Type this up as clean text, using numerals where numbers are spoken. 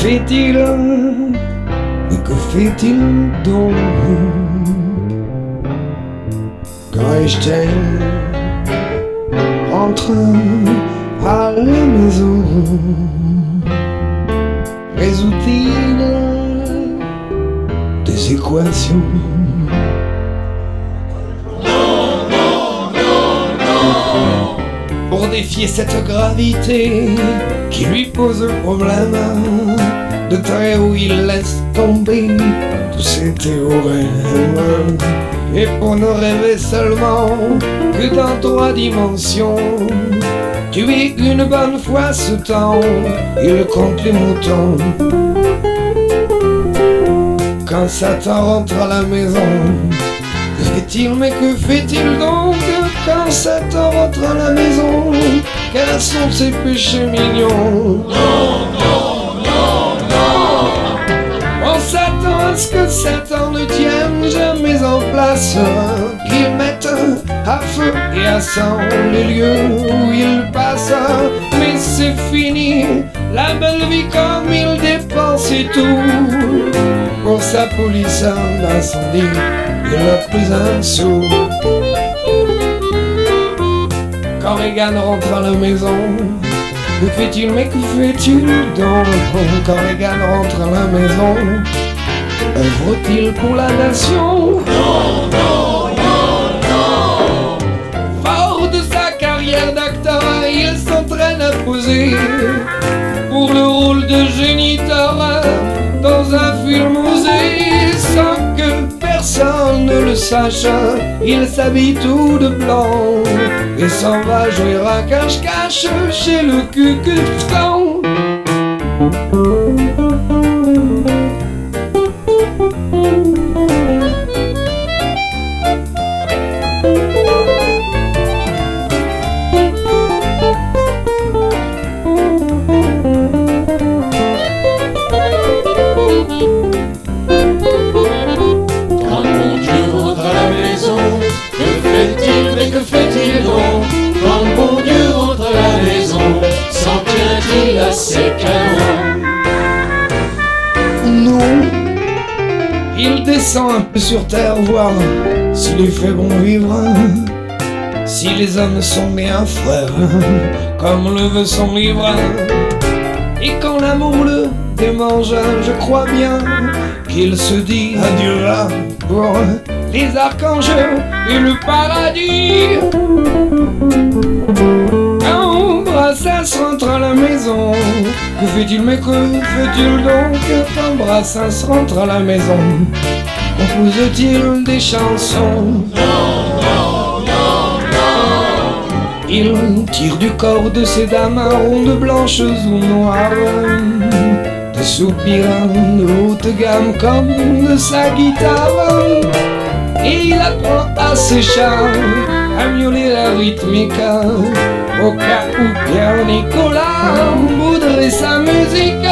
fait-il? Et que fait-il donc quand Einstein rentre à la maison? Résout-il des équations? Pour défier cette gravité qui lui pose problème, de trait où il laisse tomber tous ses théorèmes. Et pour ne rêver seulement que dans 3 dimensions, tu es une bonne fois ce temps, il compte les moutons. Quand Satan rentre à la maison, que fait-il, mais que fait-il donc quand Satan rentre à la maison? Quels sont ses péchés mignons? On s'attend à ce que Satan ne tienne jamais en place, qu'il mette à feu et à sang les lieux où il passe. Mais c'est fini, la belle vie comme il dépensait tout. Pour sa police d'incendie, il n'a plus un sou. Quand Reagan rentre à la maison, que fait-il, mais que fait-il donc? Quand Reagan rentre à la maison, œuvre-t-il pour la nation? Fort de sa carrière d'acteur, il s'entraîne à poser pour le rôle de géniteur dans un film osé. Sans que personne ne le sache, il s'habille tout de blanc et s'en va jouer à cache-cache chez le Ku Klux Klan. Que fait-il donc quand mon Dieu rentre à la maison? S'en tient-il à ses canons? Non, il descend un peu sur terre voir s'il est fait bon vivre, si les hommes sont bien frères comme le veut son livre. Et quand l'amour le démange, je crois bien qu'il se dit adieu pour les archanges et le paradis. Quand Brassens rentre à la maison, que fait-il, mais que fait-il donc? Quand Brassens rentre à la maison, compose-t-il des chansons? Il tire du corps de ces dames rondes, blanches ou noires, des soupirs de haute gamme comme de sa guitare. Et il apprend à ses chats à miauler la rythmique, au cas où Pierre Nicolas voudrait sa musique.